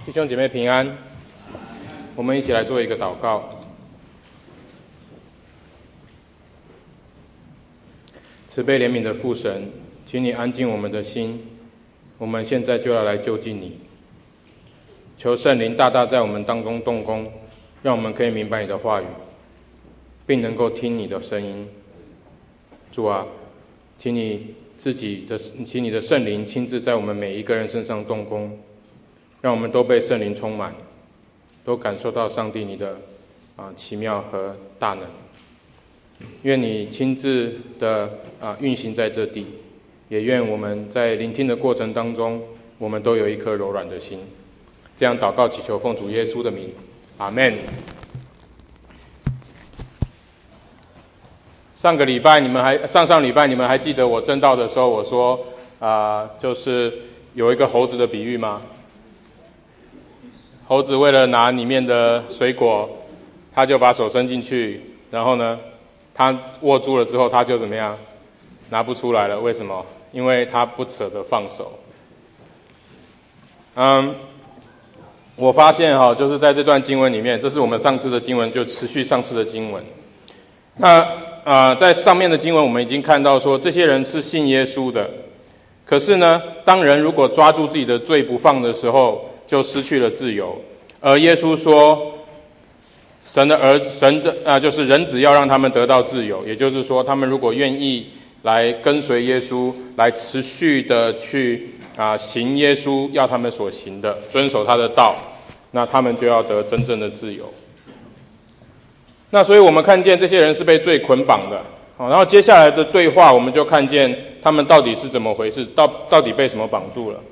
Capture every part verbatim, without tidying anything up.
弟兄姐妹平安，我们一起来做一个祷告。慈悲怜悯的父神，请你安静我们的心，我们现在就要来就近你。求圣灵大大在我们当中动工，让我们可以明白你的话语，并能够听你的声音。主啊，请你自己的，请你的圣灵亲自在我们每一个人身上动工，让我们都被圣灵充满，都感受到上帝你的啊奇妙和大能。愿你亲自的啊运行在这地，也愿我们在聆听的过程当中，我们都有一颗柔软的心。这样祷告祈求，奉主耶稣的名，阿们。上个礼拜你们还上上礼拜你们还记得我证道的时候我说啊、呃，就是有一个猴子的比喻吗？猴子为了拿里面的水果，他就把手伸进去，然后呢，他握住了之后，他就怎么样？拿不出来了。为什么？因为他不舍得放手。嗯，我发现哈、哦，就是在这段经文里面，这是我们上次的经文，就持续上次的经文。那啊、呃，在上面的经文我们已经看到说，这些人是信耶稣的，可是呢，当人如果抓住自己的罪不放的时候，就失去了自由。而耶稣说，神的儿神的啊、呃，就是人子要让他们得到自由，也就是说，他们如果愿意来跟随耶稣，来持续的去啊、呃、行耶稣要他们所行的，遵守他的道，那他们就要得真正的自由。那所以我们看见这些人是被罪捆绑的，好，然后接下来的对话我们就看见他们到底是怎么回事，到到底被什么绑住了。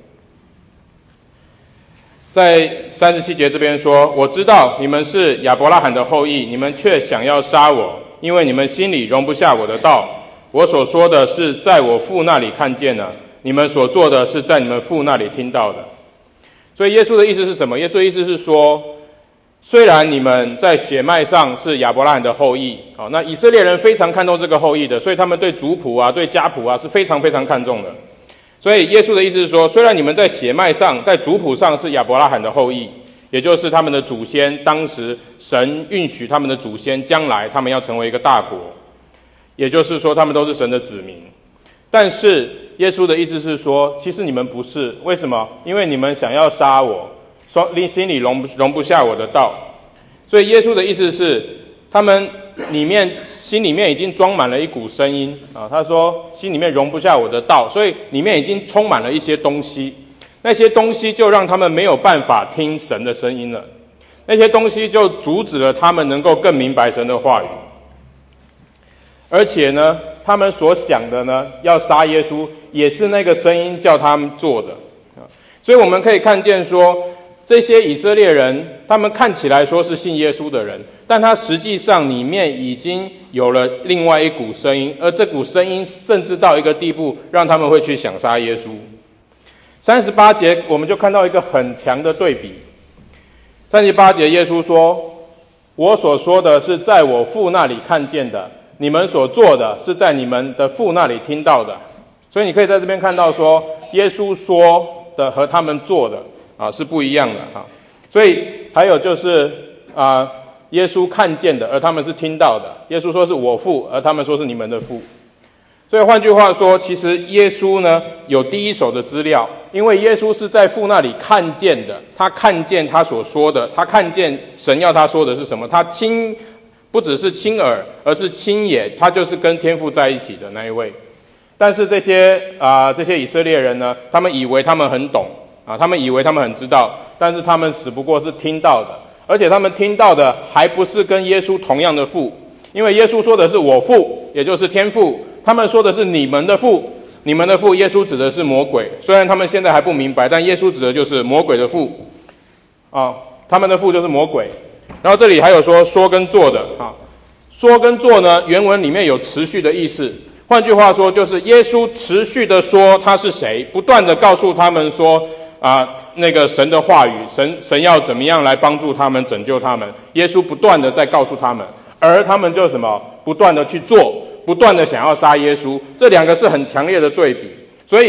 在三十七节这边说，我知道你们是亚伯拉罕的后裔，你们却想要杀我，因为你们心里容不下我的道。我所说的是在我父那里看见的，你们所做的是在你们父那里听到的。所以耶稣的意思是什么？耶稣的意思是说，虽然你们在血脉上是亚伯拉罕的后裔，好，那以色列人非常看重这个后裔的，所以他们对族谱啊、对家谱啊是非常非常看重的。所以耶稣的意思是说，虽然你们在血脉上、在族谱上是亚伯拉罕的后裔，也就是他们的祖先，当时神允许他们的祖先将来他们要成为一个大国，也就是说他们都是神的子民。但是耶稣的意思是说，其实你们不是，为什么？因为你们想要杀我，心里容不容不下我的道。所以耶稣的意思是，他们里面心里面已经装满了一股声音啊，他说心里面容不下我的道，所以里面已经充满了一些东西，那些东西就让他们没有办法听神的声音了，那些东西就阻止了他们能够更明白神的话语。而且呢，他们所想的呢，要杀耶稣，也是那个声音叫他们做的啊。所以我们可以看见说，这些以色列人，他们看起来说是信耶稣的人，但他实际上里面已经有了另外一股声音，而这股声音甚至到一个地步，让他们会去想杀耶稣。三十八节我们就看到一个很强的对比。三十八节耶稣说，我所说的是在我父那里看见的，你们所做的是在你们的父那里听到的。所以你可以在这边看到说，耶稣说的和他们做的啊，是不一样的哈，所以还有就是啊，耶稣看见的，而他们是听到的。耶稣说是我父，而他们说是你们的父。所以换句话说，其实耶稣呢有第一手的资料，因为耶稣是在父那里看见的，他看见他所说的，他看见神要他说的是什么，他亲不只是亲耳，而是亲眼，他就是跟天父在一起的那一位。但是这些啊、呃、这些以色列人呢，他们以为他们很懂。啊，他们以为他们很知道，但是他们只不过是听到的，而且他们听到的还不是跟耶稣同样的父，因为耶稣说的是我父，也就是天父，他们说的是你们的父，你们的父，耶稣指的是魔鬼。虽然他们现在还不明白，但耶稣指的就是魔鬼的父，啊，他们的父就是魔鬼。然后这里还有说说跟做的，啊，说跟做呢，原文里面有持续的意思。换句话说，就是耶稣持续的说他是谁，不断的告诉他们说啊、呃，那个神的话语，神神要怎么样来帮助他们、拯救他们。耶稣不断的在告诉他们，而他们就什么，不断的去做，不断的想要杀耶稣。这两个是很强烈的对比。所以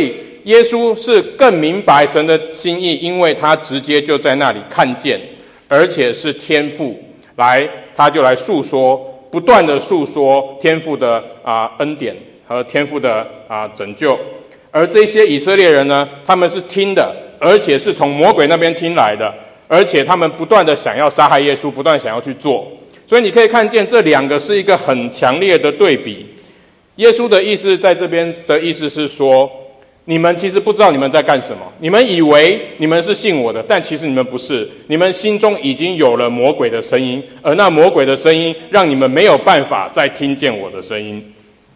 耶稣是更明白神的心意，因为他直接就在那里看见，而且是天父来，他就来诉说，不断的诉说天父的啊、呃、恩典和天父的啊、呃、拯救。而这些以色列人呢，他们是听的，而且是从魔鬼那边听来的，而且他们不断的想要杀害耶稣，不断想要去做。所以你可以看见这两个是一个很强烈的对比。耶稣的意思在这边的意思是说，你们其实不知道你们在干什么，你们以为你们是信我的，但其实你们不是，你们心中已经有了魔鬼的声音，而那魔鬼的声音让你们没有办法再听见我的声音。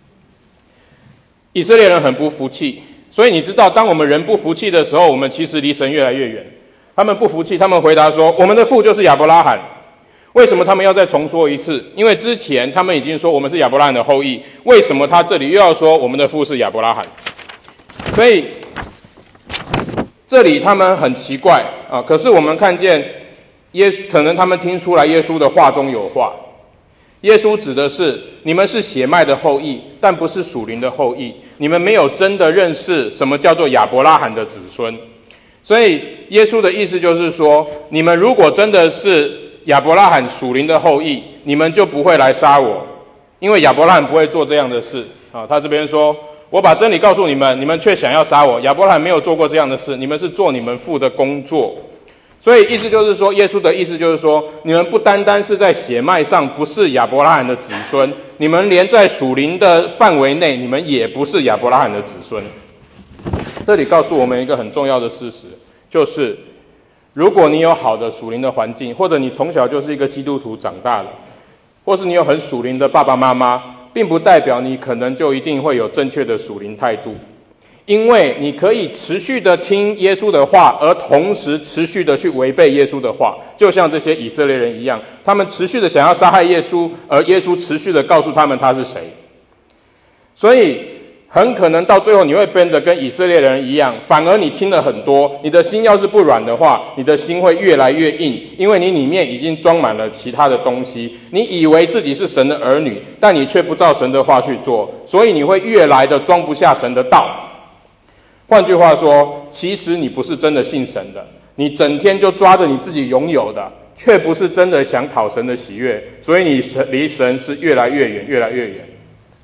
以色列人很不服气，所以你知道当我们人不服气的时候，我们其实离神越来越远。他们不服气，他们回答说，我们的父就是亚伯拉罕。为什么他们要再重说一次？因为之前他们已经说我们是亚伯拉罕的后裔，为什么他这里又要说我们的父是亚伯拉罕？所以这里他们很奇怪啊，可是我们看见耶稣，可能他们听出来耶稣的话中有话。耶稣指的是你们是血脉的后裔，但不是属灵的后裔，你们没有真的认识什么叫做亚伯拉罕的子孙。所以耶稣的意思就是说，你们如果真的是亚伯拉罕属灵的后裔，你们就不会来杀我，因为亚伯拉罕不会做这样的事啊。他这边说，我把真理告诉你们，你们却想要杀我。亚伯拉罕没有做过这样的事，你们是做你们父的工作。所以意思就是说，耶稣的意思就是说，你们不单单是在血脉上不是亚伯拉罕的子孙，你们连在属灵的范围内，你们也不是亚伯拉罕的子孙。这里告诉我们一个很重要的事实，就是如果你有好的属灵的环境，或者你从小就是一个基督徒长大了，或是你有很属灵的爸爸妈妈，并不代表你可能就一定会有正确的属灵态度。因为你可以持续的听耶稣的话，而同时持续的去违背耶稣的话，就像这些以色列人一样，他们持续的想要杀害耶稣，而耶稣持续的告诉他们他是谁。所以很可能到最后你会变得跟以色列人一样，反而你听了很多，你的心要是不软的话，你的心会越来越硬，因为你里面已经装满了其他的东西。你以为自己是神的儿女，但你却不照神的话去做，所以你会越来的装不下神的道。换句话说，其实你不是真的信神的，你整天就抓着你自己拥有的，却不是真的想讨神的喜悦，所以你离神是越来越远，越来越远。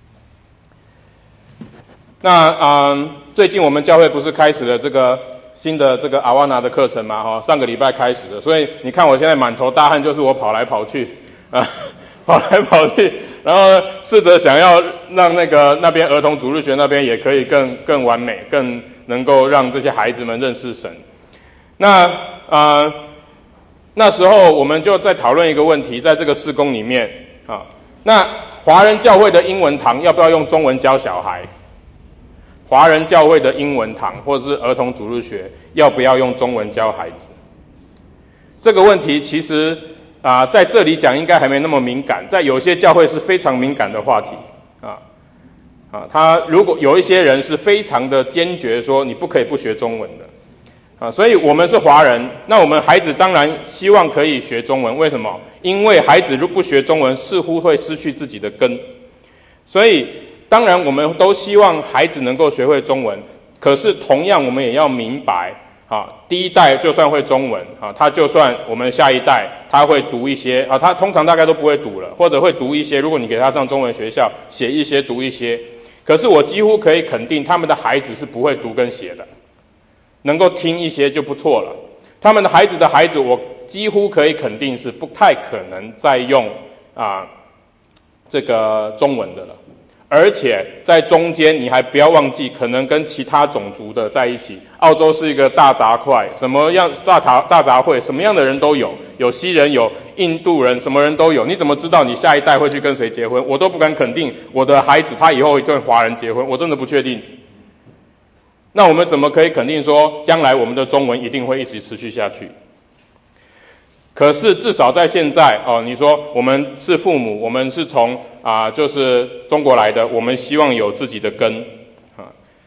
那嗯，最近我们教会不是开始了这个新的这个阿瓦纳的课程嘛？哈，上个礼拜开始的，所以你看我现在满头大汗，就是我跑来跑去啊，跑来跑去。然后试着想要让那个那边儿童主日学那边也可以更更完美，更能够让这些孩子们认识神。那呃那时候我们就在讨论一个问题，在这个事工里面啊，那华人教会的英文堂要不要用中文教小孩？华人教会的英文堂或者是儿童主日学要不要用中文教孩子？这个问题其实啊、呃，在这里讲应该还没那么敏感，在有些教会是非常敏感的话题啊啊，他如果有一些人是非常的坚决说你不可以不学中文的啊，所以我们是华人，那我们孩子当然希望可以学中文，为什么？因为孩子如果不学中文，似乎会失去自己的根，所以当然我们都希望孩子能够学会中文，可是同样我们也要明白啊，第一代就算会中文啊，他就算我们下一代他会读一些啊，他通常大概都不会读了，或者会读一些，如果你给他上中文学校，写一些读一些，可是我几乎可以肯定他们的孩子是不会读跟写的，能够听一些就不错了。他们的孩子的孩子，我几乎可以肯定是不太可能再用啊这个中文的了。而且在中间你还不要忘记，可能跟其他种族的在一起。澳洲是一个大杂块，什么样大杂大杂烩，什么样的人都有，有西人，有印度人，什么人都有。你怎么知道你下一代会去跟谁结婚？我都不敢肯定我的孩子他以后会跟华人结婚，我真的不确定。那我们怎么可以肯定说将来我们的中文一定会一直持续下去？可是至少在现在哦，你说我们是父母，我们是从啊、呃、就是中国来的，我们希望有自己的根啊。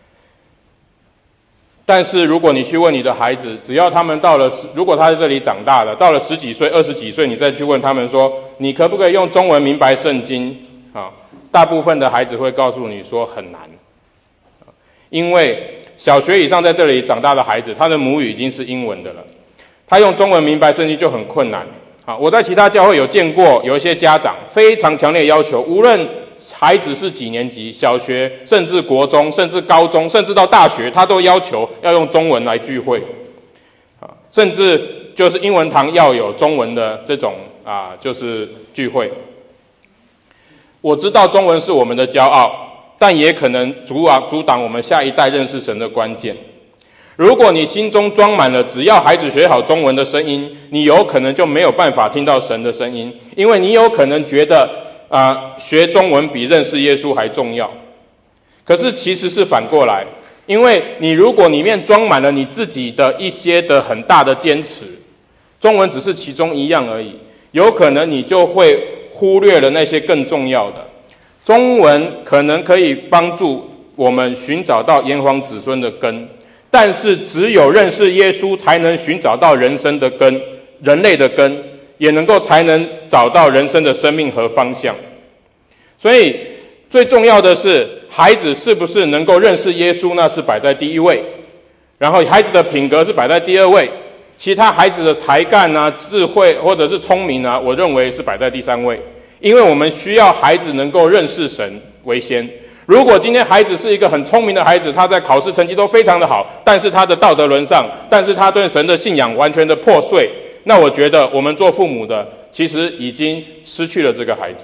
但是如果你去问你的孩子，只要他们到了，如果他在这里长大了，到了十几岁、二十几岁，你再去问他们说，你可不可以用中文明白圣经啊？大部分的孩子会告诉你说很难，因为小学以上在这里长大的孩子，他的母语已经是英文的了，他用中文明白圣经就很困难。啊，我在其他教会有见过有一些家长非常强烈要求，无论孩子是几年级，小学甚至国中甚至高中甚至到大学，他都要求要用中文来聚会。啊，甚至就是英文堂要有中文的这种啊，就是聚会。我知道中文是我们的骄傲，但也可能阻挡阻挡我们下一代认识神的关键。如果你心中装满了只要孩子学好中文的声音，你有可能就没有办法听到神的声音，因为你有可能觉得啊、呃，学中文比认识耶稣还重要。可是其实是反过来，因为你如果里面装满了你自己的一些的很大的坚持，中文只是其中一样而已，有可能你就会忽略了那些更重要的。中文可能可以帮助我们寻找到炎黄子孙的根，但是只有认识耶稣才能寻找到人生的根，人类的根，也能够才能找到人生的生命和方向。所以最重要的是孩子是不是能够认识耶稣，那是摆在第一位，然后孩子的品格是摆在第二位，其他孩子的才干啊、智慧或者是聪明啊，我认为是摆在第三位，因为我们需要孩子能够认识神为先。如果今天孩子是一个很聪明的孩子，他在考试成绩都非常的好，但是他的道德沦丧，但是他对神的信仰完全的破碎，那我觉得我们做父母的其实已经失去了这个孩子。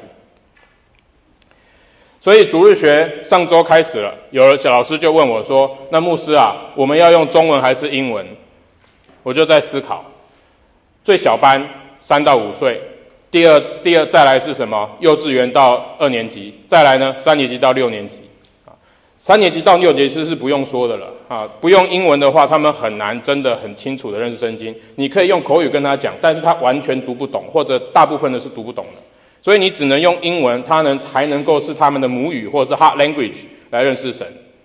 所以主日学上周开始了，有的小老师就问我说，那牧师啊，我们要用中文还是英文？我就在思考，最小班三到五岁，第二第二再来是什么？幼稚园到二年级，再来呢三年级到六年级。啊，三年级到六年级是不用说的了啊，不用英文的话，他们很难真的很清楚的认识圣经。你可以用口语跟他讲，但是他完全读不懂，或者大部分的是读不懂的。所以你只能用英文，他能才能够是他们的母语或者是 heart language 来认识神。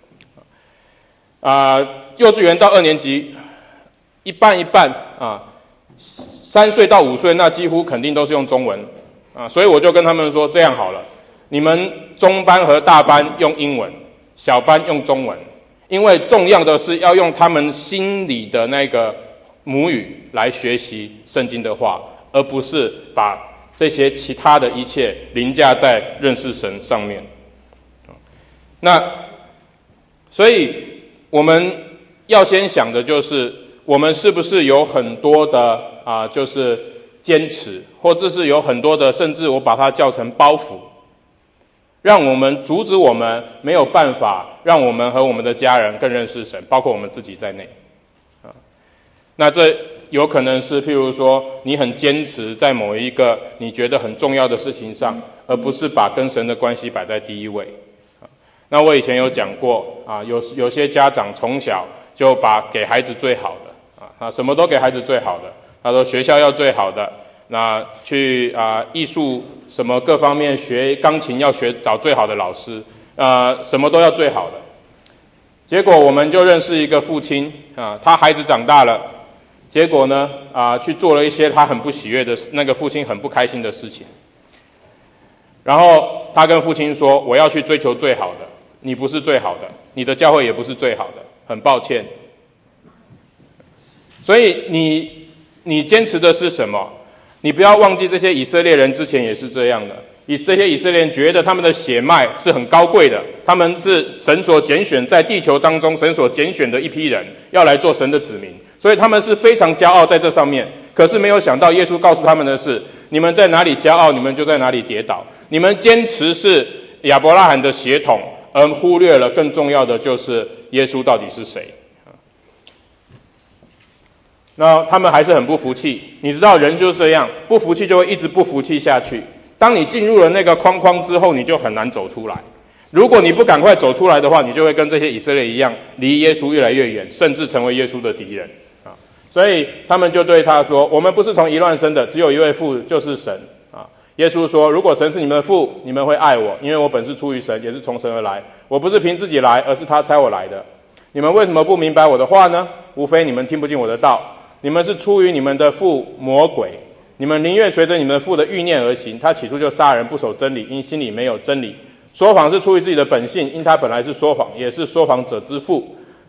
啊、呃，幼稚园到二年级一半一半啊，三岁到五岁那几乎肯定都是用中文啊，所以我就跟他们说，这样好了，你们中班和大班用英文，小班用中文，因为重要的是要用他们心里的那个母语来学习圣经的话，而不是把这些其他的一切凌驾在认识神上面。那所以我们要先想的就是，我们是不是有很多的啊、呃，就是坚持，或者是有很多的，甚至我把它叫成包袱，让我们阻止我们没有办法让我们和我们的家人更认识神，包括我们自己在内。啊，那这有可能是譬如说你很坚持在某一个你觉得很重要的事情上，而不是把跟神的关系摆在第一位。啊，那我以前有讲过啊，有有些家长从小就把给孩子最好的啊，什么都给孩子最好的。他说学校要最好的，那去啊艺术什么各方面学钢琴要学找最好的老师，呃什么都要最好的。结果我们就认识一个父亲啊，他孩子长大了。结果呢，啊、呃，去做了一些他很不喜悦的，那个父亲很不开心的事情。然后他跟父亲说：“我要去追求最好的，你不是最好的，你的教会也不是最好的，很抱歉。”所以你你坚持的是什么？你不要忘记，这些以色列人之前也是这样的。以这些以色列人觉得他们的血脉是很高贵的，他们是神所拣选，在地球当中神所拣选的一批人，要来做神的子民。所以他们是非常骄傲在这上面，可是没有想到耶稣告诉他们的是，你们在哪里骄傲，你们就在哪里跌倒。你们坚持是亚伯拉罕的血统，而忽略了更重要的就是耶稣到底是谁。那他们还是很不服气，你知道人就是这样，不服气就会一直不服气下去。当你进入了那个框框之后，你就很难走出来。如果你不赶快走出来的话，你就会跟这些以色列一样，离耶稣越来越远，甚至成为耶稣的敌人。所以他们就对他说，我们不是从淫乱生的，只有一位父，就是神。啊，耶稣说，如果神是你们的父，你们会爱我，因为我本是出于神，也是从神而来，我不是凭自己来，而是他差我来的。你们为什么不明白我的话呢？无非你们听不进我的道，你们是出于你们的父魔鬼，你们宁愿随着你们父的欲念而行。他起初就杀人，不守真理，因心里没有真理。说谎是出于自己的本性，因他本来是说谎，也是说谎者之父。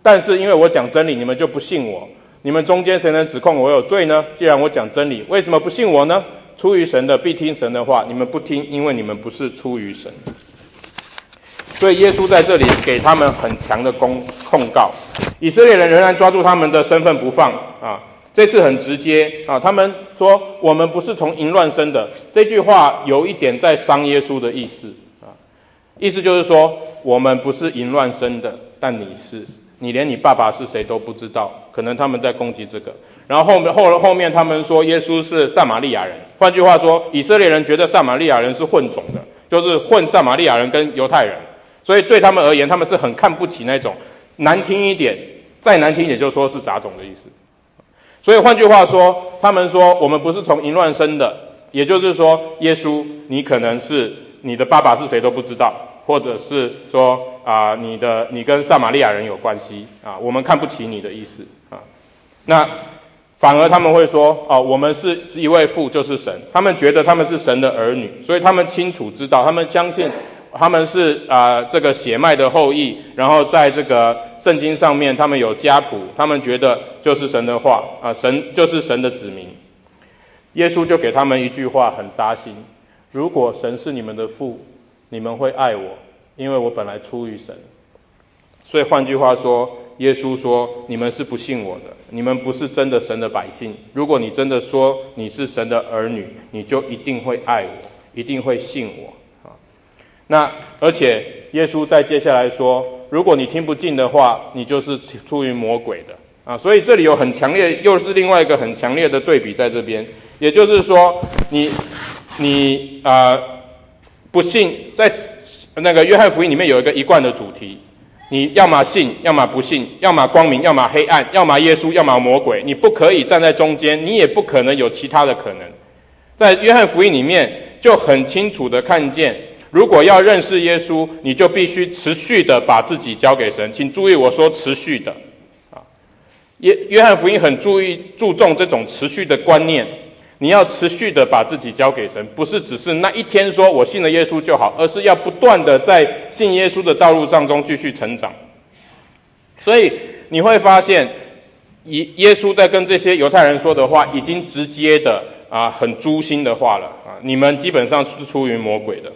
但是因为我讲真理，你们就不信我。你们中间谁能指控我有罪呢？既然我讲真理，为什么不信我呢？出于神的必听神的话，你们不听，因为你们不是出于神。所以耶稣在这里给他们很强的控控告，以色列人仍然抓住他们的身份不放啊。这次很直接啊，他们说我们不是从淫乱生的，这句话有一点在伤耶稣的意思啊，意思就是说我们不是淫乱生的，但你是，你连你爸爸是谁都不知道，可能他们在攻击这个。然后后面后后面他们说耶稣是撒玛利亚人，换句话说，以色列人觉得撒玛利亚人是混种的，就是混撒玛利亚人跟犹太人，所以对他们而言，他们是很看不起那种，难听一点，再难听一点就说是杂种的意思。所以换句话说，他们说我们不是从淫乱生的，也就是说，耶稣你可能是你的爸爸是谁都不知道，或者是说啊、呃，你的你跟撒玛利亚人有关系啊，我们看不起你的意思啊。那反而他们会说哦，我们是一位父就是神，他们觉得他们是神的儿女，所以他们清楚知道，他们相信他们是啊、呃、这个血脉的后裔，然后在这个圣经上面他们有家谱，他们觉得就是神的话啊、呃，神就是神的子民。耶稣就给他们一句话很扎心：如果神是你们的父，你们会爱我，因为我本来出于神。所以换句话说，耶稣说你们是不信我的，你们不是真的神的百姓。如果你真的说你是神的儿女，你就一定会爱我，一定会信我。那而且耶稣在接下来说，如果你听不进的话，你就是出于魔鬼的啊。所以这里有很强烈，又是另外一个很强烈的对比在这边，也就是说，你你啊、呃、不信，在那个约翰福音里面有一个一贯的主题，你要么信，要么不信，要么光明，要么黑暗，要么耶稣，要么魔鬼，你不可以站在中间，你也不可能有其他的可能。在约翰福音里面就很清楚的看见，如果要认识耶稣，你就必须持续的把自己交给神。请注意我说持续的啊，约约翰福音很注意注重这种持续的观念，你要持续的把自己交给神，不是只是那一天说我信了耶稣就好，而是要不断的在信耶稣的道路上中继续成长。所以你会发现，耶稣在跟这些犹太人说的话，已经直接的啊，很诛心的话了啊，你们基本上是出于魔鬼的。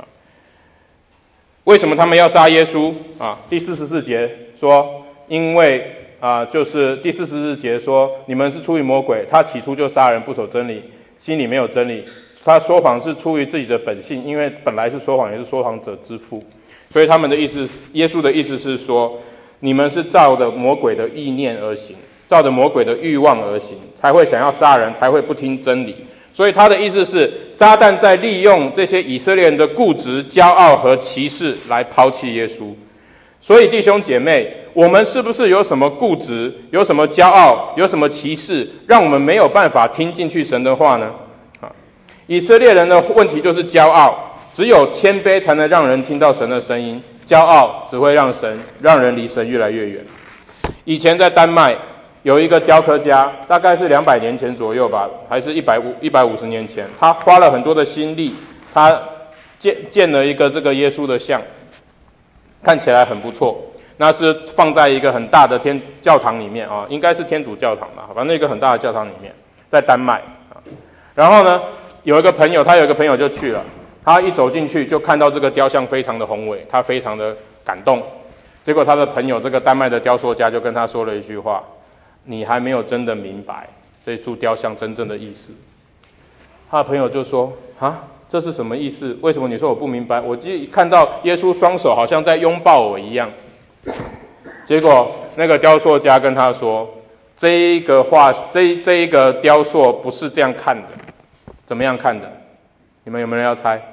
为什么他们要杀耶稣啊？第四十四节说，因为啊，就是第四十四节说，你们是出于魔鬼，他起初就杀人，不守真理，心里没有真理。他说谎是出于自己的本性，因为本来是说谎，也是说谎者之父。所以他们的意思，耶稣的意思是说，你们是照着魔鬼的意念而行，照着魔鬼的欲望而行，才会想要杀人，才会不听真理。所以他的意思是，撒旦在利用这些以色列人的固执、骄傲和歧视来抛弃耶稣。所以弟兄姐妹，我们是不是有什么固执、有什么骄傲、有什么歧视，让我们没有办法听进去神的话呢？啊，以色列人的问题就是骄傲，只有谦卑才能让人听到神的声音，骄傲只会让神让人离神越来越远。以前在丹麦有一个雕刻家，大概是两百年前左右吧，还是一百五一百五十年前，他花了很多的心力，他建建了一个这个耶稣的像，看起来很不错。那是放在一个很大的天教堂里面啊，应该是天主教堂吧，反正一个很大的教堂里面，在丹麦啊。然后呢，有一个朋友，他有一个朋友就去了，他一走进去就看到这个雕像非常的宏伟，他非常的感动。结果他的朋友这个丹麦的雕塑家就跟他说了一句话，你还没有真的明白这株雕像真正的意思。他的朋友就说啊，这是什么意思？为什么你说我不明白？我一看到耶稣双手好像在拥抱我一样。结果那个雕塑家跟他说，这一个画这这一个雕塑不是这样看的。怎么样看的？你们有没有人要猜？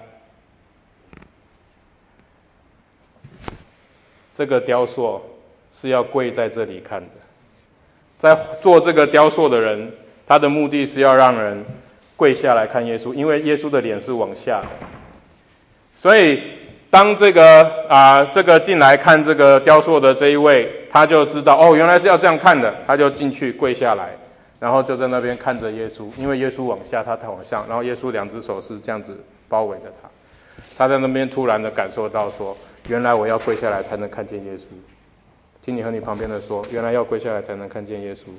这个雕塑是要跪在这里看的。在做这个雕塑的人，他的目的是要让人跪下来看耶稣，因为耶稣的脸是往下的。所以当这个啊、呃、这个进来看这个雕塑的这一位，他就知道哦，原来是要这样看的，他就进去跪下来，然后就在那边看着耶稣，因为耶稣往下，他往上，然后耶稣两只手是这样子包围着他。他在那边突然的感受到说，原来我要跪下来才能看见耶稣。 请你和你旁边的说，原来要跪下来才能看见耶稣。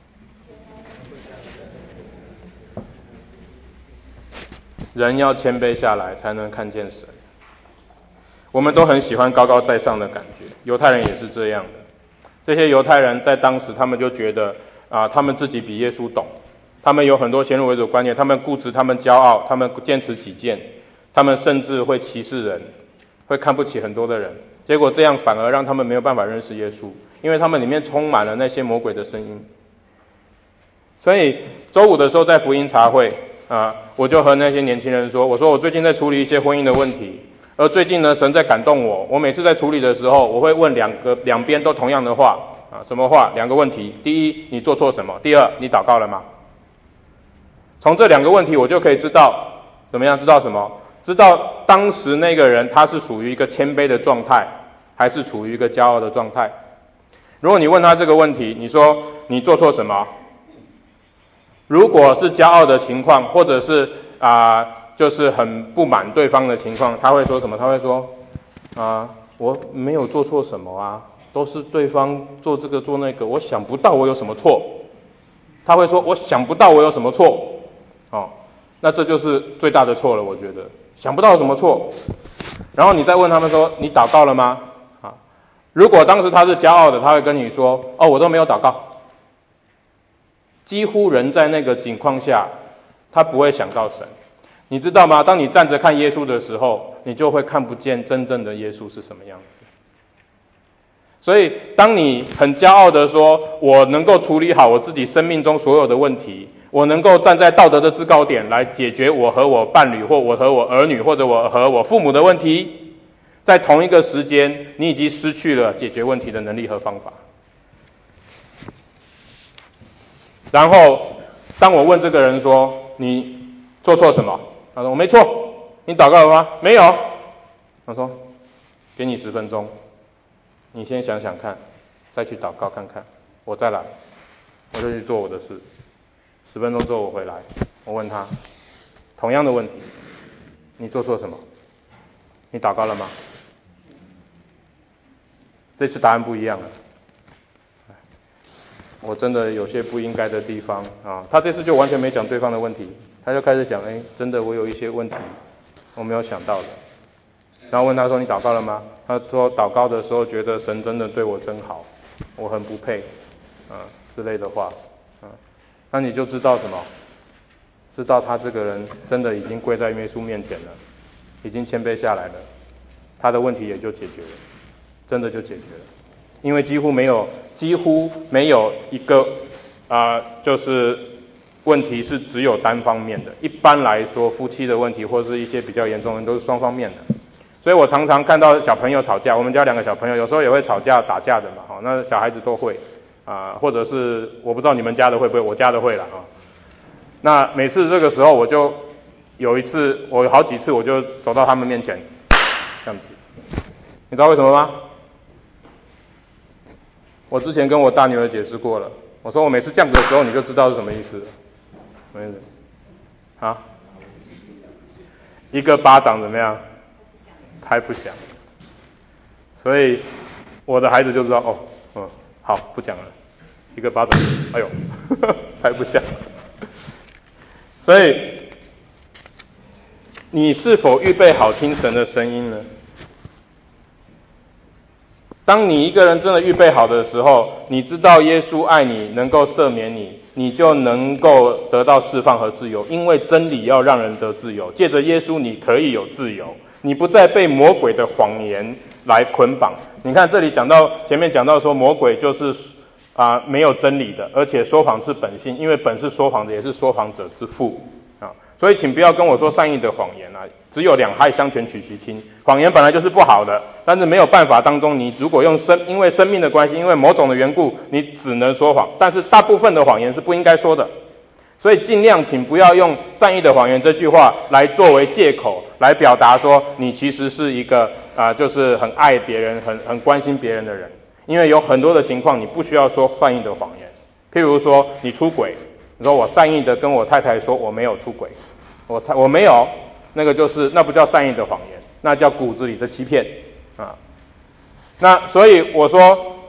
人要谦卑下来才能看见神。我们都很喜欢高高在上的感觉，犹太人也是这样的。这些犹太人在当时他们就觉得啊，他们自己比耶稣懂，他们有很多先入为主观念，他们固执，他们骄傲，他们坚持己见，他们甚至会歧视人，会看不起很多的人。结果这样反而让他们没有办法认识耶稣，因为他们里面充满了那些魔鬼的声音。所以周五的时候在福音茶会啊，我就和那些年轻人说，我说我最近在处理一些婚姻的问题，而最近呢，神在感动我，我每次在处理的时候，我会问两个两边都同样的话啊，什么话？两个问题：第一，你做错什么？第二，你祷告了吗？从这两个问题，我就可以知道怎么样？知道什么？知道当时那个人他是属于一个谦卑的状态，还是处于一个骄傲的状态？如果你问他这个问题，你说你做错什么？如果是骄傲的情况，或者是啊、呃，就是很不满对方的情况，他会说什么？他会说啊、呃，我没有做错什么啊，都是对方做这个做那个，我想不到我有什么错。他会说我想不到我有什么错，哦，那这就是最大的错了，我觉得想不到有什么错。然后你再问他们说你祷告了吗？啊，如果当时他是骄傲的，他会跟你说哦，我都没有祷告。几乎人在那个情况下，他不会想到神，你知道吗？当你站着看耶稣的时候，你就会看不见真正的耶稣是什么样子。所以，当你很骄傲的说，我能够处理好我自己生命中所有的问题，我能够站在道德的制高点来解决我和我伴侣，或我和我儿女，或者我和我父母的问题，在同一个时间，你已经失去了解决问题的能力和方法。然后，当我问这个人说：“你做错什么？”他说：“我没错。”你祷告了吗？没有。他说：“给你十分钟，你先想想看，再去祷告看看，我再来，我就去做我的事。十分钟之后我回来，我问他同样的问题：你做错什么？你祷告了吗？”这次答案不一样了。我真的有些不应该的地方啊，他这次就完全没讲对方的问题，他就开始想，哎，真的我有一些问题我没有想到的。然后问他说：“你祷告了吗？”他说：“祷告的时候觉得神真的对我真好，我很不配，啊之类的话，啊，那你就知道什么？知道他这个人真的已经跪在耶稣面前了，已经谦卑下来了，他的问题也就解决了，真的就解决了。因为几乎没有，几乎没有一个啊、呃，就是问题是只有单方面的。一般来说，夫妻的问题或是一些比较严重的都是双方面的。所以我常常看到小朋友吵架，我们家两个小朋友有时候也会吵架打架的嘛，哈，那小孩子都会啊、呃，或者是我不知道你们家的会不会，我家的会啦啊。那每次这个时候，我就有一次，我有好几次，我就走到他们面前，这样子，你知道为什么吗？我之前跟我大女儿解释过了，我说我每次这样子的时候，你就知道是什么意思了。什么意思？啊？一个巴掌怎么样？拍不响。所以我的孩子就知道，哦，嗯，好，不讲了。一个巴掌，哎呦，呵呵拍不响。所以，你是否预备好听神的声音呢？当你一个人真的预备好的时候，你知道耶稣爱你，能够赦免你，你就能够得到释放和自由。因为真理要让人得自由，借着耶稣你可以有自由，你不再被魔鬼的谎言来捆绑。你看这里讲到前面讲到说，魔鬼就是啊、呃、没有真理的，而且说谎是本性，因为本是说谎的，也是说谎者之父啊。所以请不要跟我说善意的谎言啊，只有两害相权取其轻。谎言本来就是不好的，但是没有办法当中，你如果用生因为生命的关系，因为某种的缘故，你只能说谎。但是大部分的谎言是不应该说的，所以尽量请不要用善意的谎言这句话来作为借口，来表达说你其实是一个啊、呃，就是很爱别人、很很关心别人的人。因为有很多的情况，你不需要说善意的谎言。譬如说你出轨，你说我善意的跟我太太说我没有出轨，我我没有，那个就是那不叫善意的谎言，那叫骨子里的欺骗啊。那所以我说，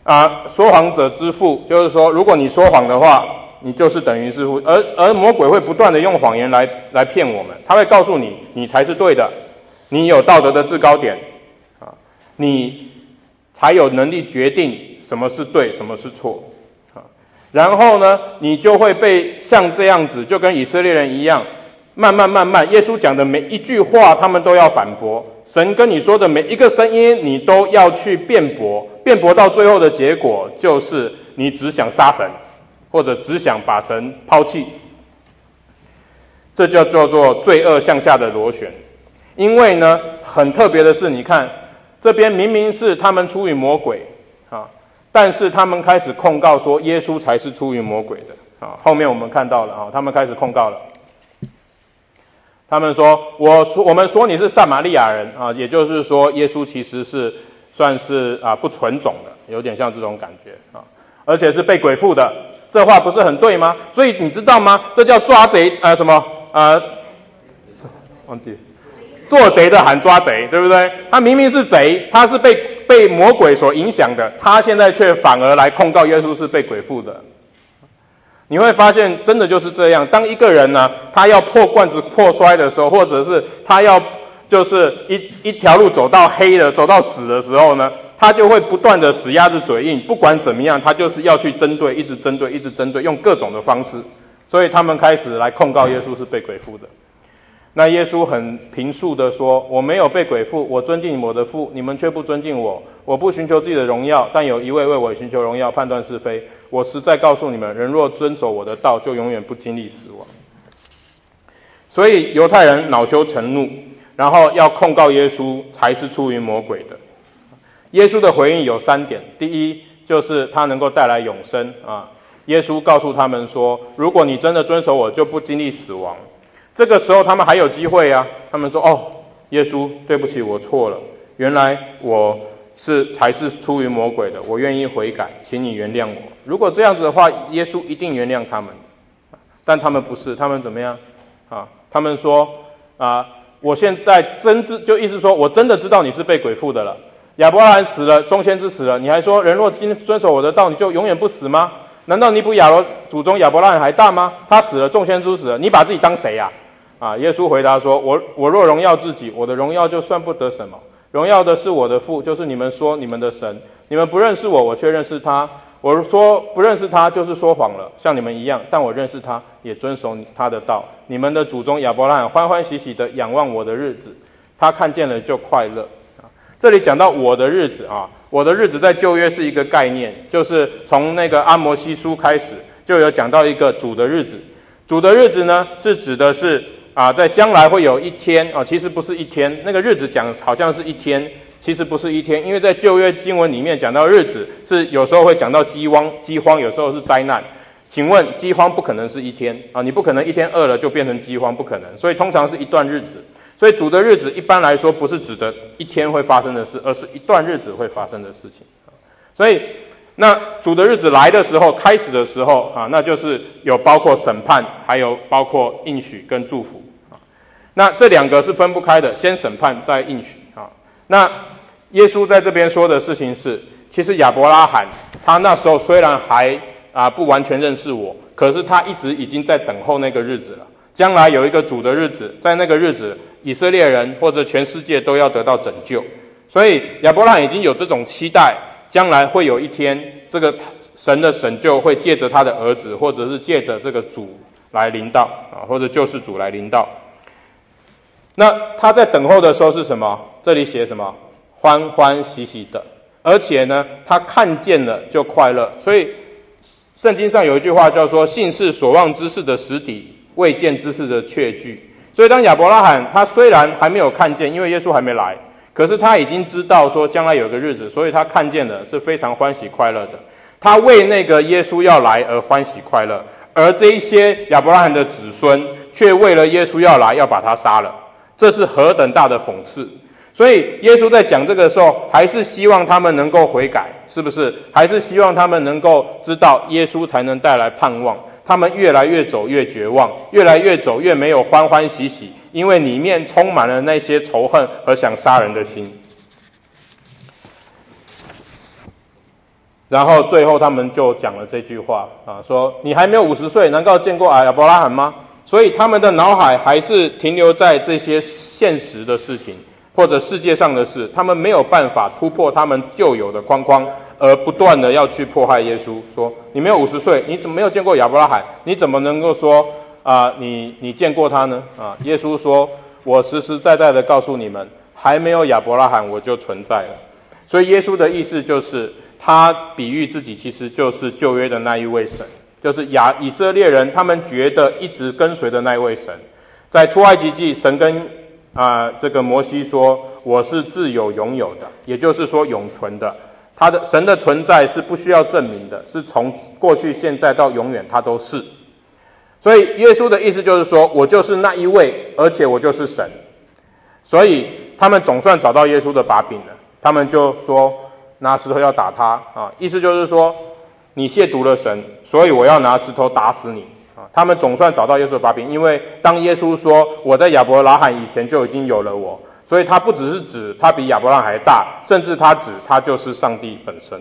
啊，说谎者之父，就是说，如果你说谎的话，你就是等于是父。而而魔鬼会不断的用谎言来来骗我们，他会告诉你，你才是对的，你有道德的制高点，啊，你才有能力决定什么是对，什么是错，啊，然后呢，你就会被像这样子，就跟以色列人一样，慢慢慢慢，耶稣讲的每一句话，他们都要反驳。神跟你说的每一个声音，你都要去辩驳，辩驳到最后的结果，就是你只想杀神，或者只想把神抛弃。这就叫做罪恶向下的螺旋。因为呢，很特别的是，你看这边明明是他们出于魔鬼啊，但是他们开始控告说耶稣才是出于魔鬼的啊。后面我们看到了啊，他们开始控告了。他们说，我说我们说你是撒玛利亚人啊，也就是说，耶稣其实是算是啊不纯种的，有点像这种感觉啊，而且是被鬼附的，这话不是很对吗？所以你知道吗？这叫抓贼啊、呃、什么啊、呃？忘记，做贼的喊抓贼，对不对？他明明是贼，他是被被魔鬼所影响的，他现在却反而来控告耶稣是被鬼附的。你会发现真的就是这样，当一个人呢，他要破罐子破摔的时候，或者是他要就是一一条路走到黑的，走到死的时候呢，他就会不断的死鸭子嘴硬，不管怎么样，他就是要去针对，一直针对，一直针对，用各种的方式。所以他们开始来控告耶稣是被鬼附的。那耶稣很平素的说，我没有被鬼附，我尊敬我的父，你们却不尊敬我。我不寻求自己的荣耀，但有一位为我寻求荣耀，判断是非。我实在告诉你们，人若遵守我的道，就永远不经历死亡。所以犹太人恼羞成怒，然后要控告耶稣才是出于魔鬼的。耶稣的回应有三点，第一就是他能够带来永生啊。耶稣告诉他们说，如果你真的遵守我，就不经历死亡。这个时候他们还有机会啊，他们说，哦，耶稣对不起，我错了，原来我是才是出于魔鬼的，我愿意悔改，请你原谅我。如果这样子的话，耶稣一定原谅他们，但他们不是，他们怎么样啊？他们说啊，我现在真知，就意思说我真的知道你是被鬼附的了。亚伯拉罕死了，众先知死了，你还说人若遵守我的道，你就永远不死吗？难道你比亚罗祖宗亚伯拉罕还大吗？他死了，众先知死了，你把自己当谁呀？啊，耶稣回答说，我我若荣耀自己，我的荣耀就算不得什么，荣耀的是我的父，就是你们说你们的神。你们不认识我，我却认识他。我说不认识他，就是说谎了，像你们一样。但我认识他，也遵守他的道。你们的祖宗亚伯拉罕欢欢喜喜的仰望我的日子，他看见了就快乐。啊，这里讲到我的日子啊，我的日子在旧约是一个概念，就是从那个阿摩西书开始就有讲到一个主的日子。主的日子呢，是指的是啊，在将来会有一天啊，其实不是一天，那个日子讲好像是一天，其实不是一天，因为在旧约经文里面讲到日子，是有时候会讲到饥荒，饥荒有时候是灾难。请问饥荒不可能是一天啊，你不可能一天饿了就变成饥荒，不可能，所以通常是一段日子。所以主的日子一般来说不是指的一天会发生的事，而是一段日子会发生的事情。所以那主的日子来的时候，开始的时候啊，那就是有包括审判，还有包括应许跟祝福啊。那这两个是分不开的，先审判再应许啊。那耶稣在这边说的事情是，其实亚伯拉罕他那时候虽然还啊不完全认识我，可是他一直已经在等候那个日子了。将来有一个主的日子，在那个日子，以色列人或者全世界都要得到拯救。所以亚伯拉罕已经有这种期待，将来会有一天，这个神的拯救会借着他的儿子，或者是借着这个主来临到啊，或者救世主来临到。那他在等候的时候是什么？这里写什么？欢欢喜喜的，而且呢，他看见了就快乐。所以圣经上有一句话叫说，信是所望之事的实底，未见之事的确据。所以当亚伯拉罕他虽然还没有看见，因为耶稣还没来，可是他已经知道说将来有个日子，所以他看见了，是非常欢喜快乐的。他为那个耶稣要来而欢喜快乐，而这一些亚伯拉罕的子孙却为了耶稣要来要把他杀了，这是何等大的讽刺。所以耶稣在讲这个时候，还是希望他们能够悔改，是不是？还是希望他们能够知道耶稣才能带来盼望。他们越来越走越绝望，越来越走越没有欢欢喜喜，因为里面充满了那些仇恨和想杀人的心。 然后最后他们就讲了这句话啊，说你还没有五十岁，难道见过亚伯拉罕吗？所以他们的脑海还是停留在这些现实的事情或者世界上的事，他们没有办法突破他们旧有的框框，而不断的要去迫害耶稣，说你没有五十岁，你怎么没有见过亚伯拉罕？你怎么能够说啊、呃，你你见过他呢？啊，耶稣说，我实实在在的告诉你们，还没有亚伯拉罕我就存在了。所以耶稣的意思就是，他比喻自己其实就是旧约的那一位神，就是亚以色列人他们觉得一直跟随的那一位神。在出埃及记，神跟啊、呃、这个摩西说，我是自有永有的，也就是说永存的。他的神的存在是不需要证明的，是从过去、现在到永远，他都是。所以耶稣的意思就是说，我就是那一位，而且我就是神。所以他们总算找到耶稣的把柄了，他们就说拿石头要打他啊，意思就是说你亵渎了神，所以我要拿石头打死你啊。他们总算找到耶稣的把柄，因为当耶稣说我在亚伯拉罕以前就已经有了我，所以他不只是指他比亚伯拉罕还大，甚至他指他就是上帝本身。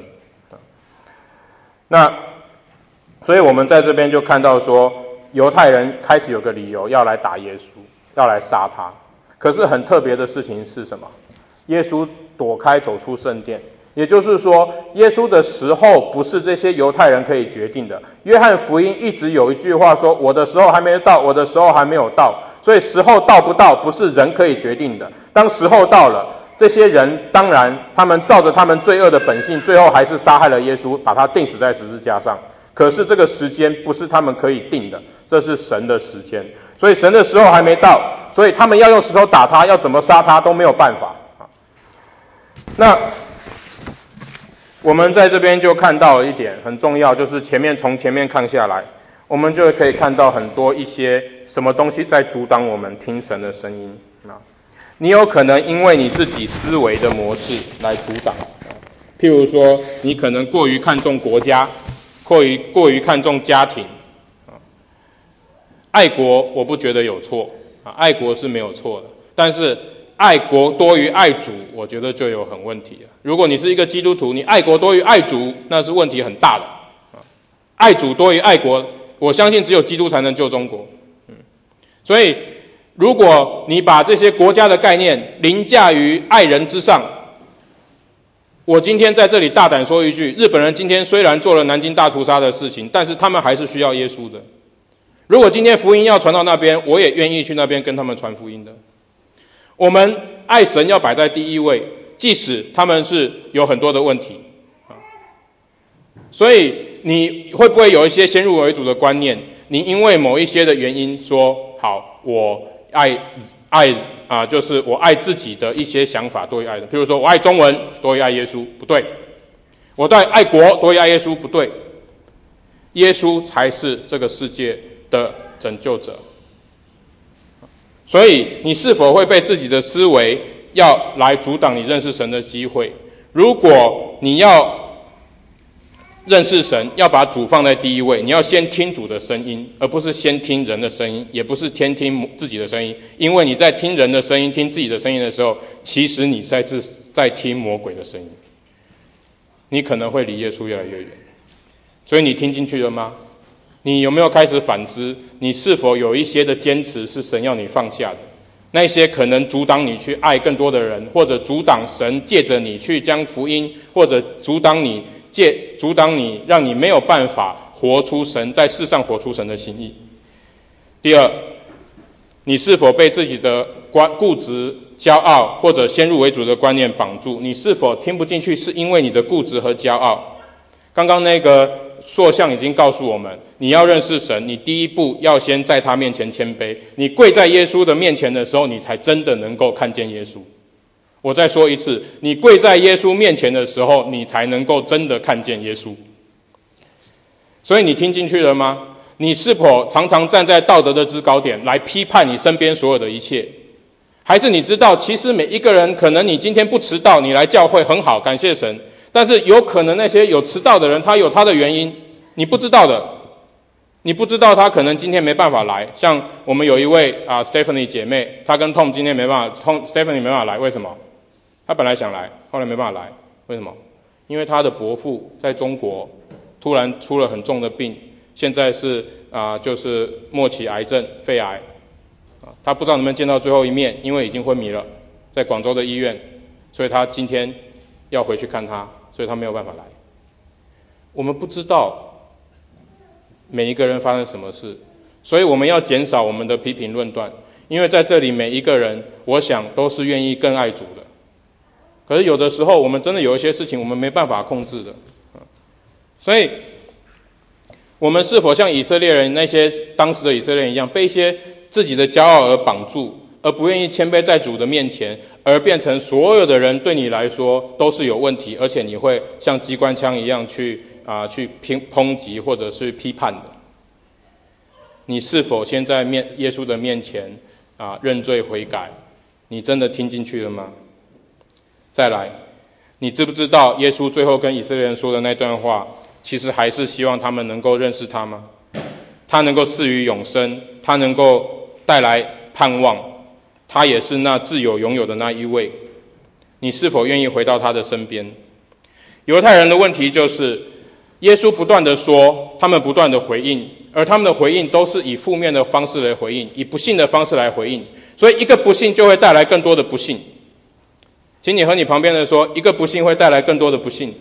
那所以我们在这边就看到说，犹太人开始有个理由要来打耶稣，要来杀他。可是很特别的事情是什么？耶稣躲开走出圣殿，也就是说，耶稣的时候不是这些犹太人可以决定的。约翰福音一直有一句话说，我的时候还没到，我的时候还没有到。所以时候到不到不是人可以决定的，当时候到了，这些人当然他们照着他们罪恶的本性，最后还是杀害了耶稣，把他钉死在十字架上。可是这个时间不是他们可以定的，这是神的时间，所以神的时候还没到，所以他们要用石头打他，要怎么杀他都没有办法。那我们在这边就看到了一点很重要，就是前面从前面看下来，我们就可以看到很多一些什么东西在阻挡我们听神的声音啊。你有可能因为你自己思维的模式来阻挡，譬如说你可能过于看重国家，过于过于看重家庭啊。爱国我不觉得有错啊，爱国是没有错的，但是爱国多于爱主，我觉得就有很问题了。如果你是一个基督徒，你爱国多于爱主，那是问题很大的啊。爱主多于爱国，我相信只有基督才能救中国。嗯，所以如果你把这些国家的概念凌驾于爱人之上，我今天在这里大胆说一句，日本人今天虽然做了南京大屠杀的事情，但是他们还是需要耶稣的。如果今天福音要传到那边，我也愿意去那边跟他们传福音的。我们爱神要摆在第一位，即使他们是有很多的问题啊。所以你会不会有一些先入为主的观念？你因为某一些的原因说，好，我爱爱啊，就是我爱自己的一些想法多于爱人。譬如说我爱中文多于爱耶稣，不对；我对爱国多于爱耶稣，不对。耶稣才是这个世界的拯救者。所以你是否会被自己的思维要来阻挡你认识神的机会？如果你要认识神，要把主放在第一位，你要先听主的声音，而不是先听人的声音，也不是先听自己的声音。因为你在听人的声音、听自己的声音的时候，其实你在在听魔鬼的声音，你可能会离耶稣越来越远。所以你听进去了吗？你有没有开始反思，你是否有一些的坚持是神要你放下的？那些可能阻挡你去爱更多的人，或者阻挡神借着你去将福音，或者阻挡你借阻挡你，让你没有办法活出神在世上活出神的心意。第二，你是否被自己的固执、骄傲或者先入为主的观念绑住？你是否听不进去，是因为你的固执和骄傲？刚刚那个塑像已经告诉我们，你要认识神，你第一步要先在他面前谦卑。你跪在耶稣的面前的时候，你才真的能够看见耶稣。我再说一次，你跪在耶稣面前的时候，你才能够真的看见耶稣。所以你听进去了吗？你是否常常站在道德的制高点来批判你身边所有的一切？还是你知道，其实每一个人，可能你今天不迟到，你来教会很好，感谢神。但是有可能那些有迟到的人，他有他的原因，你不知道的。你不知道他可能今天没办法来。像我们有一位啊 Stephanie 姐妹，她跟 Tom 今天没办法 Tom Stephanie 没办法来，为什么？她本来想来，后来没办法来，为什么？ 因为他的伯父在中国突然出了很重的病，现在是啊、呃、就是末期癌症肺癌啊，他不知道能不能见到最后一面，因为已经昏迷了，在广州的医院，所以他今天要回去看他，所以他没有办法来。我们不知道每一个人发生什么事，所以我们要减少我们的批评论断，因为在这里每一个人我想都是愿意更爱主的，可是有的时候我们真的有一些事情我们没办法控制的，所以我们是否像以色列人那些当时的以色列人一样，被一些自己的骄傲而绑住，而不愿意谦卑在主的面前，而变成所有的人对你来说都是有问题，而且你会像机关枪一样去啊、呃、去抨击或者是批判的？你是否先在面耶稣的面前啊、呃、认罪悔改？你真的听进去了吗？再来，你知不知道耶稣最后跟以色列人说的那段话，其实还是希望他们能够认识他吗？他能够赐予永生，他能够带来盼望，他也是那自有永有的那一位。你是否愿意回到他的身边？犹太人的问题就是，耶稣不断的说，他们不断的回应，而他们的回应都是以负面的方式来回应，以不幸的方式来回应，所以一个不幸就会带来更多的不幸。请你和你旁边的人说，一个不幸会带来更多的不幸。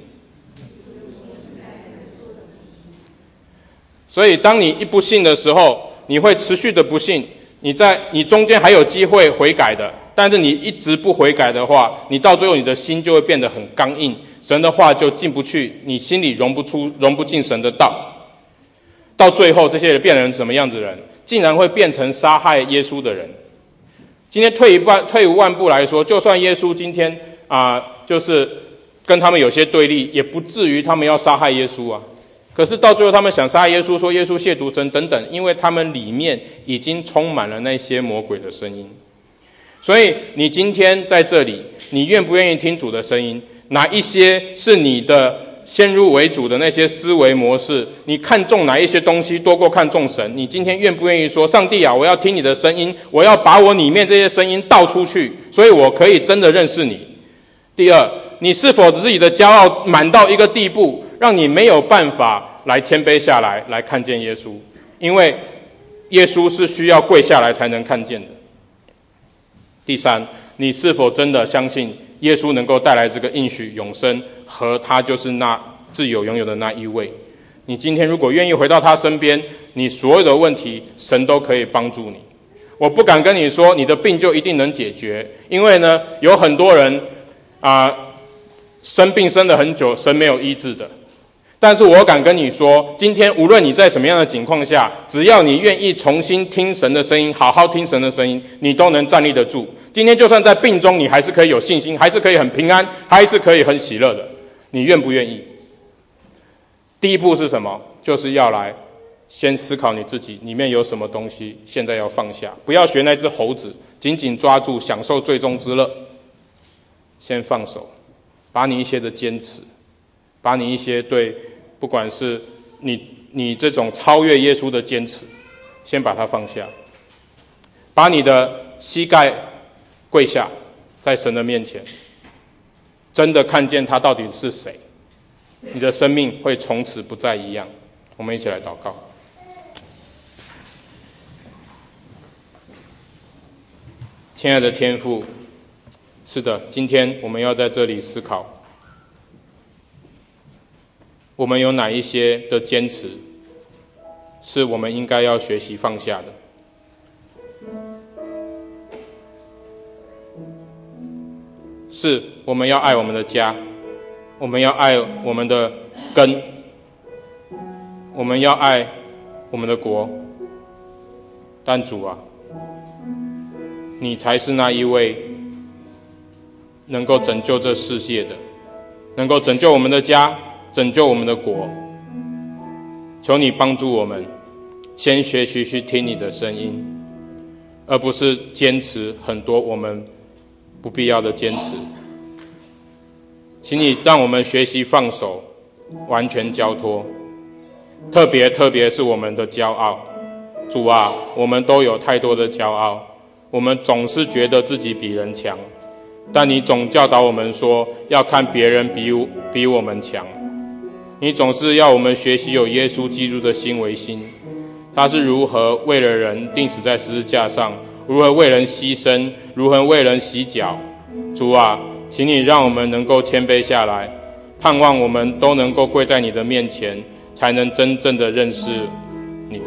所以当你一不幸的时候，你会持续的不幸，你在你中间还有机会悔改的，但是你一直不悔改的话，你到最后你的心就会变得很刚硬，神的话就进不去，你心里容不出容不进神的道，到最后这些人变成什么样子的人？竟然会变成杀害耶稣的人。今天退一万退一万步来说，就算耶稣今天啊、呃，就是跟他们有些对立，也不至于他们要杀害耶稣啊。可是到最后他们想杀害耶稣，说耶稣亵渎神等等，因为他们里面已经充满了那些魔鬼的声音。所以你今天在这里，你愿不愿意听主的声音？哪一些是你的先入为主的那些思维模式？你看重哪一些东西多过看重神？你今天愿不愿意说，上帝啊，我要听你的声音，我要把我里面这些声音倒出去，所以我可以真的认识你。第二，你是否自己的骄傲满到一个地步，让你没有办法来谦卑下来，来看见耶稣？因为耶稣是需要跪下来才能看见的。第三，你是否真的相信耶稣能够带来这个应许永生，和他就是那自有永有的那一位？你今天如果愿意回到他身边，你所有的问题神都可以帮助你。我不敢跟你说你的病就一定能解决，因为呢有很多人啊、呃、生病生了很久，神没有医治的。但是我敢跟你说，今天无论你在什么样的情况下，只要你愿意重新听神的声音，好好听神的声音，你都能站立得住。今天就算在病中，你还是可以有信心，还是可以很平安，还是可以很喜乐的。你愿不愿意？第一步是什么？就是要来先思考你自己里面有什么东西现在要放下，不要学那只猴子紧紧抓住享受最终之乐。先放手，把你一些的坚持，把你一些对不管是你你这种超越耶稣的坚持，先把它放下，把你的膝盖跪下，在神的面前，真的看见他到底是谁，你的生命会从此不再一样。我们一起来祷告。亲爱的天父，是的，今天我们要在这里思考，我们有哪一些的坚持是我们应该要学习放下的？是我们要爱我们的家，我们要爱我们的根，我们要爱我们的国。但主啊，你才是那一位能够拯救这世界的，能够拯救我们的家，拯救我们的国。求你帮助我们先学习去听你的声音，而不是坚持很多我们不必要的坚持。请你让我们学习放手，完全交托，特别特别是我们的骄傲。主啊，我们都有太多的骄傲，我们总是觉得自己比人强， 但你总教导我们说，要看别人比比我们强。你总是要我们学习有耶稣基督的心为心，他是如何为了人钉死在十字架上，如何为人牺牲，如何为人洗脚。主啊，请你让我们能够谦卑下来，盼望我们都能够跪在你的面前，才能真正的认识你。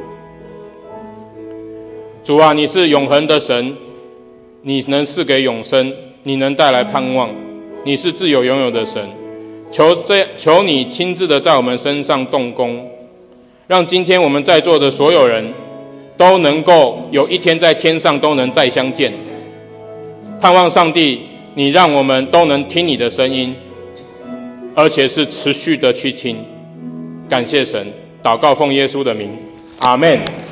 主啊，你是永恒的神，你能赐给永生，你能带来盼望，你是自有永有的神。求这求你亲自的在我们身上动工，让今天我们在座的所有人都能够有一天在天上都能再相见。盼望上帝，你让我们都能听你的声音，而且是持续的去听。感谢神，祷告奉耶稣的名，阿们。